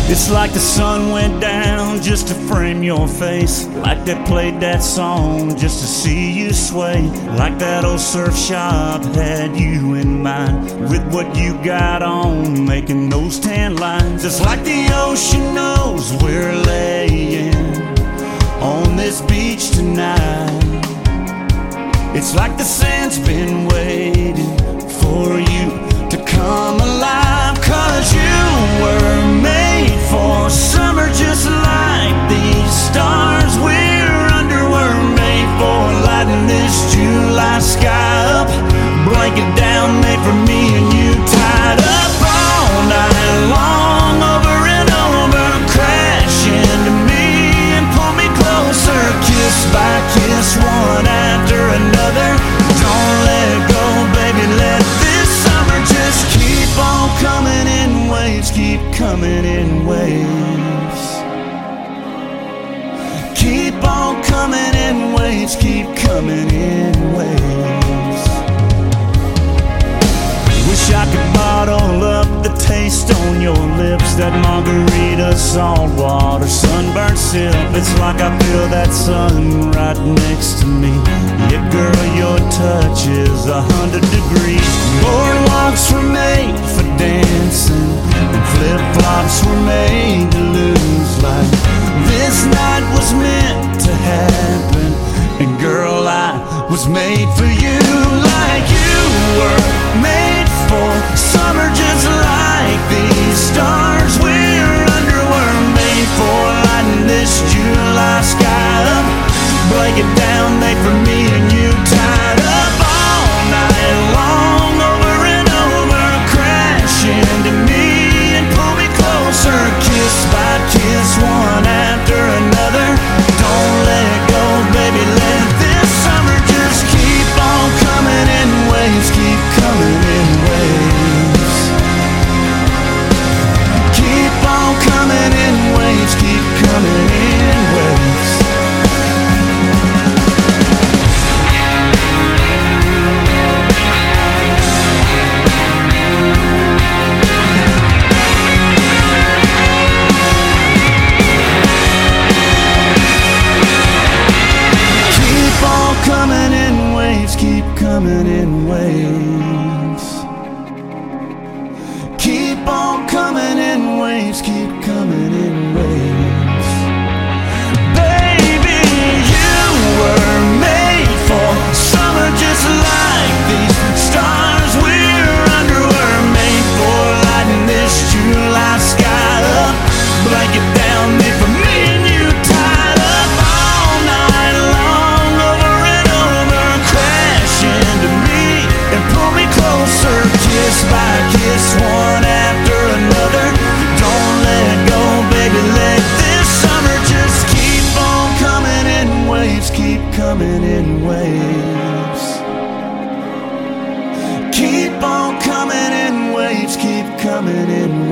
It's like the sun went down just to frame your face, like they played that song just to see you sway, like that old surf shop had you in mind with what you got on, making those tan lines. It's like the ocean knows we're laying on this beach tonight. It's like the sand's been waiting for you to come alive, 'cause you were made for summer just like these stars we're under were made for, lighting this July sky up, blanket down made for me and you, tied up all night long, over and over, crash into me and pull me closer, kiss by kiss, one after another. Don't let go, baby, let this summer just keep on coming in waves, keep coming in waves. Keep on coming in waves, keep coming in waves. Wish I could bottle up the taste on your lips, that margarita, salt water, sunburnt sip. It's like I feel that sun right next to me. Yeah, girl, your touch is 100 degrees. Boardwalks were made for dancing, and flip-flops were made to lose. Like this night was meant to happen, and girl, I was made for you. Like you were made for summer just like these stars we're under were made for, lighting this July sky up, blanket down made for me and you, tied up all night long, over and over, crash into me and pull me closer, kiss by kiss, one after another. Don't let go, baby, let this summer just keep on coming in waves, keep coming in waves. Keep on coming in waves, keep coming in waves. Keep on coming in waves, keep coming in waves. Keep on coming in waves, keep coming in waves. Baby, you were made for summer just like these stars we're under were made for, lighting this July sky up, blanket down made for me and you, tied up all night long, over and over, crash into me and pull me closer, kiss by kiss, one after another. Don't let go, baby, let this summer just keep on coming in waves, keep coming in waves. Keep on coming in waves, keep coming in